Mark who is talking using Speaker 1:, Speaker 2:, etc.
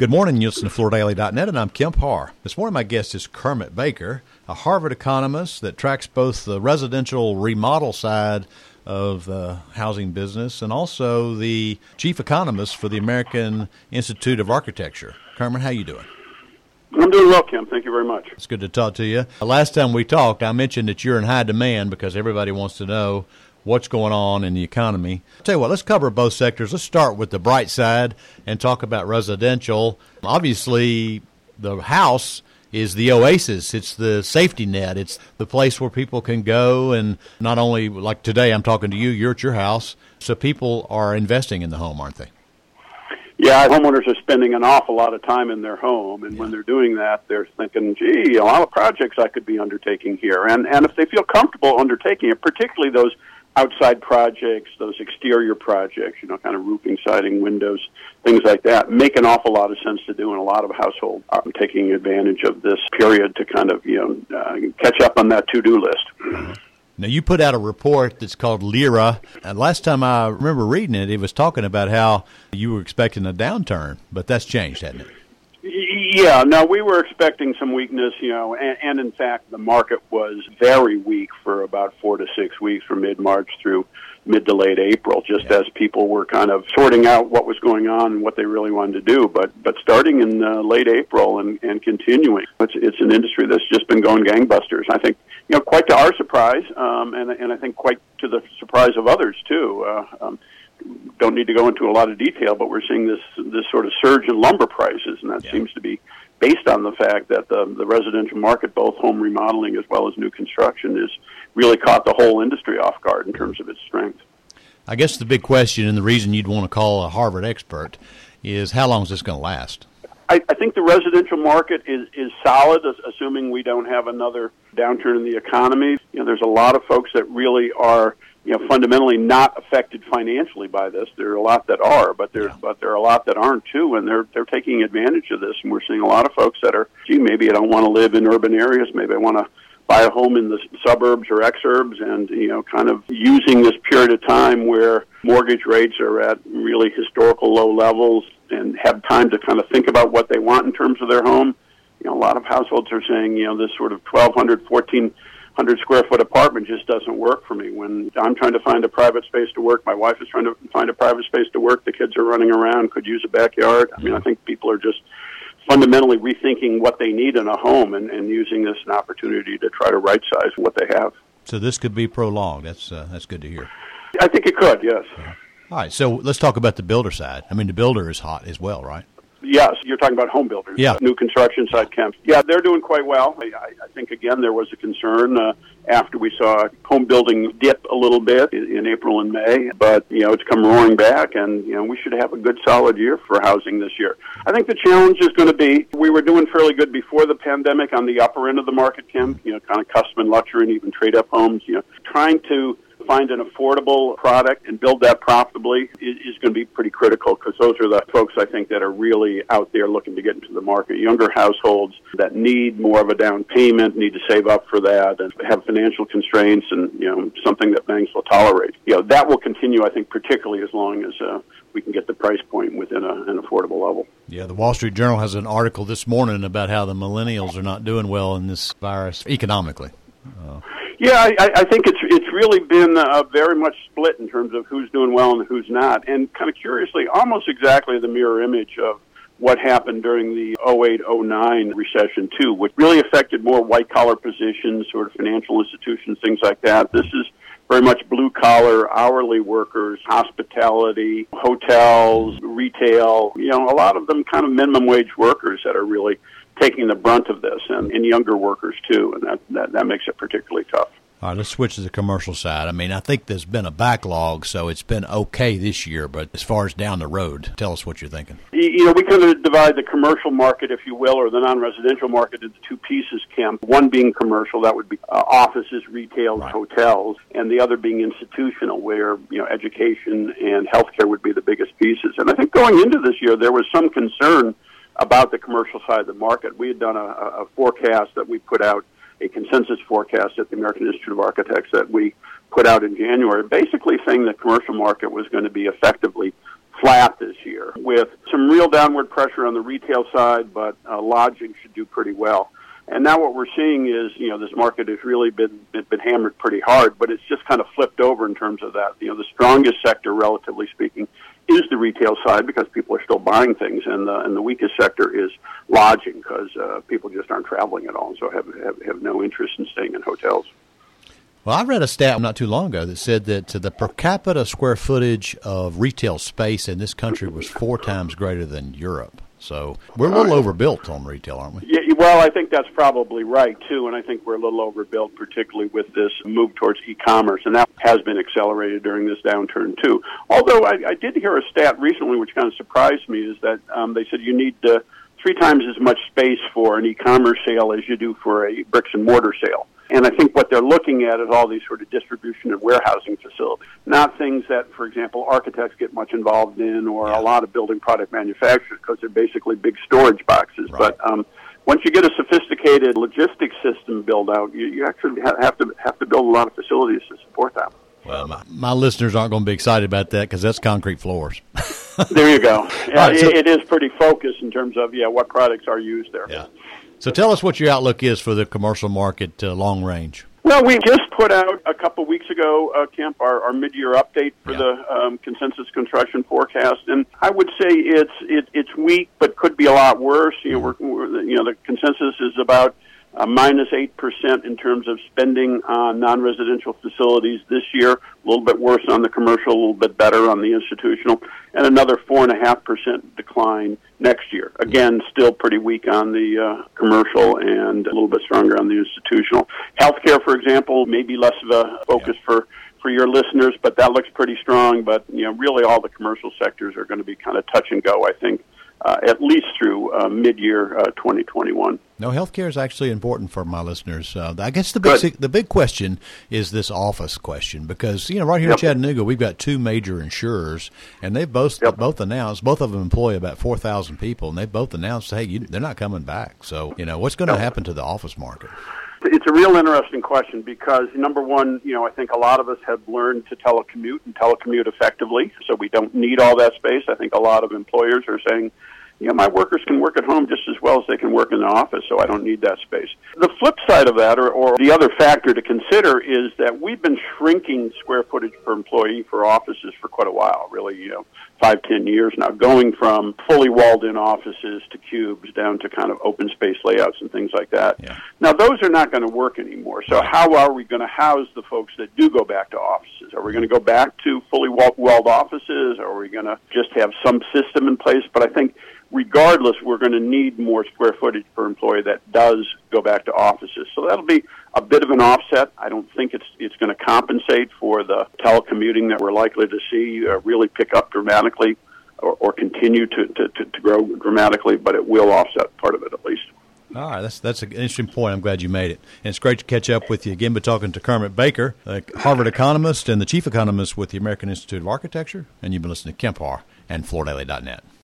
Speaker 1: Good morning, you listen to FloorDaily.net, and I'm Kemp Harr. This morning my guest is Kermit Baker, a Harvard economist that tracks both the residential remodel side of the housing business and also the chief economist for the American Institute of Architecture. Kermit, how you doing?
Speaker 2: I'm doing well, Kemp. Thank you very much.
Speaker 1: It's good to talk to you. Last time we talked, I mentioned that you're in high demand because everybody wants to know what's going on in the economy. I'll tell you what, let's cover both sectors. Let's start with the bright side and talk about residential. Obviously, the house is the oasis. It's the safety net. It's the place where people can go, and not only, like today I'm talking to you, you're at your house, so people are investing in the home, aren't they?
Speaker 2: Yeah, homeowners are spending an awful lot of time in their home, and when they're doing that, they're thinking, gee, a lot of projects I could be undertaking here. And if they feel comfortable undertaking it, particularly those outside projects, those exterior projects, kind of roofing, siding, windows, things like that, make an awful lot of sense to do, and a lot of households are taking advantage of this period to kind of, catch up on that to-do list.
Speaker 1: Now, you put out a report that's called LIRA, and last time I remember reading it, it was talking about how you were expecting a downturn, but that's changed, hasn't it?
Speaker 2: Yeah, no, we were expecting some weakness, and in fact, the market was very weak for about 4 to 6 weeks from mid-March through mid to late April, just as people were kind of sorting out what was going on and what they really wanted to do. But starting in late April and continuing, it's an industry that's just been going gangbusters. I think, quite to our surprise, and I think quite to the surprise of others, too. Don't need to go into a lot of detail, but we're seeing this sort of surge in lumber prices, and that seems to be based on the fact that the residential market, both home remodeling as well as new construction, is really caught the whole industry off guard in terms of its strength.
Speaker 1: I guess the big question, and the reason you'd want to call a Harvard expert, is how long is this going to last?
Speaker 2: I think the residential market is solid, assuming we don't have another downturn in the economy. There's a lot of folks that really are fundamentally not affected financially by this. There are a lot that are, but there are a lot that aren't too, and they're taking advantage of this. And we're seeing a lot of folks that are, maybe I don't want to live in urban areas. Maybe I want to buy a home in the suburbs or exurbs, and kind of using this period of time where mortgage rates are at really historical low levels, and have time to kind of think about what they want in terms of their home. A lot of households are saying, this sort of 1,200, 1,400 square foot apartment just doesn't work for me. When I'm trying to find a private space to work, my wife is trying to find a private space to work, the kids are running around, could use a backyard. I think people are just fundamentally rethinking what they need in a home and using this an opportunity to try to right-size what they have.
Speaker 1: So this could be prolonged. That's good to hear.
Speaker 2: I think it could, yes.
Speaker 1: Yeah. All right, so let's talk about the builder side. The builder is hot as well, right?
Speaker 2: Yes, you're talking about home builders.
Speaker 1: Yeah.
Speaker 2: New construction side, Kemp. Yeah, they're doing quite well. I think, again, there was a concern after we saw home building dip a little bit in April and May. But, it's come roaring back, and, we should have a good, solid year for housing this year. I think the challenge is going to be, we were doing fairly good before the pandemic on the upper end of the market, Kemp, kind of custom and luxury and even trade-up homes. Trying to find an affordable product and build that profitably is going to be pretty critical, because those are the folks, I think, that are really out there looking to get into the market. Younger households that need more of a down payment, need to save up for that, and have financial constraints, and something that banks will tolerate. That will continue, I think, particularly as long as we can get the price point within an affordable level.
Speaker 1: Yeah, the Wall Street Journal has an article this morning about how the millennials are not doing well in this virus economically.
Speaker 2: Yeah, I think it's really been very much split in terms of who's doing well and who's not. And kind of curiously, almost exactly the mirror image of what happened during the 08-09 recession, too, which really affected more white-collar positions, sort of financial institutions, things like that. This is very much blue-collar, hourly workers, hospitality, hotels, retail, a lot of them kind of minimum wage workers that are really taking the brunt of this, and younger workers, too, and that makes it particularly tough.
Speaker 1: All right, let's switch to the commercial side. I think there's been a backlog, so it's been okay this year, but as far as down the road, tell us what you're thinking.
Speaker 2: We kind of divide the commercial market, if you will, or the non-residential market into two pieces, Kemp. One being commercial, that would be offices, retail, right, hotels, and the other being institutional, where, education and healthcare would be the biggest pieces. And I think going into this year, there was some concern about the commercial side of the market. We had done a forecast that we put out, a consensus forecast at the American Institute of Architects that we put out in January, basically saying the commercial market was going to be effectively flat this year with some real downward pressure on the retail side, but lodging should do pretty well. And now what we're seeing is, this market has really been hammered pretty hard, but it's just kind of flipped over in terms of that. The strongest sector, relatively speaking, is the retail side because people are still buying things, and the weakest sector is lodging because people just aren't traveling at all, and so have no interest in staying in hotels.
Speaker 1: Well, I read a stat not too long ago that said that the per capita square footage of retail space in this country was 4 times greater than Europe. So we're a little overbuilt on retail, aren't we?
Speaker 2: Yeah, well, I think that's probably right, too, and I think we're a little overbuilt, particularly with this move towards e-commerce, and that has been accelerated during this downturn, too. Although I did hear a stat recently which kind of surprised me, is that they said you need 3 times as much space for an e-commerce sale as you do for a bricks-and-mortar sale. And I think what they're looking at is all these sort of distribution and warehousing facilities, not things that, for example, architects get much involved in or a lot of building product manufacturers because they're basically big storage boxes.
Speaker 1: Right.
Speaker 2: But once you get a sophisticated logistics system built out, you actually have to build a lot of facilities to support that.
Speaker 1: Well, my listeners aren't going to be excited about that because that's concrete floors.
Speaker 2: There you go. Yeah,
Speaker 1: Right, so
Speaker 2: it is pretty focused in terms of what products are used there.
Speaker 1: Yeah. So tell us what your outlook is for the commercial market long range.
Speaker 2: Well, we just put out a couple weeks ago, Kemp, our mid-year update for the consensus construction forecast, and I would say it's weak, but could be a lot worse. The consensus is about -8% in terms of spending on non-residential facilities this year, a little bit worse on the commercial, a little bit better on the institutional, and another 4.5% decline next year. Again, still pretty weak on the commercial and a little bit stronger on the institutional. Healthcare, for example, may be less of a focus for your listeners, but that looks pretty strong. But really all the commercial sectors are going to be kind of touch and go, I think. At least through mid-year 2021.
Speaker 1: No, healthcare is actually important for my listeners. I guess the big question is this office question because right here in Chattanooga we've got 2 major insurers, and they've both announced, both of them employ about 4,000 people, and they've both announced, hey, they're not coming back. So what's going to happen to the office market?
Speaker 2: It's a real interesting question because, number one, I think a lot of us have learned to telecommute and telecommute effectively, so we don't need all that space. I think a lot of employers are saying, my workers can work at home just as well as they can work in the office, so I don't need that space. The flip side of that, or the other factor to consider, is that we've been shrinking square footage per employee for offices for quite a while, really, 5-10 years now, going from fully walled-in offices to cubes down to kind of open space layouts and things like that.
Speaker 1: Yeah.
Speaker 2: Now, those are not going to work anymore, so how are we going to house the folks that do go back to offices? Are we going to go back to fully walled offices, or are we going to just have some system in place? But I think regardless, we're going to need more square footage per employee that does go back to offices. So that'll be a bit of an offset. I don't think it's going to compensate for the telecommuting that we're likely to see really pick up dramatically or continue to grow dramatically, but it will offset part of it at least.
Speaker 1: All right, that's an interesting point. I'm glad you made it. And it's great to catch up with you again. Been talking to Kermit Baker, a Harvard economist and the chief economist with the American Institute of Architecture, and you've been listening to Kemp Harr and FloorDaily.net.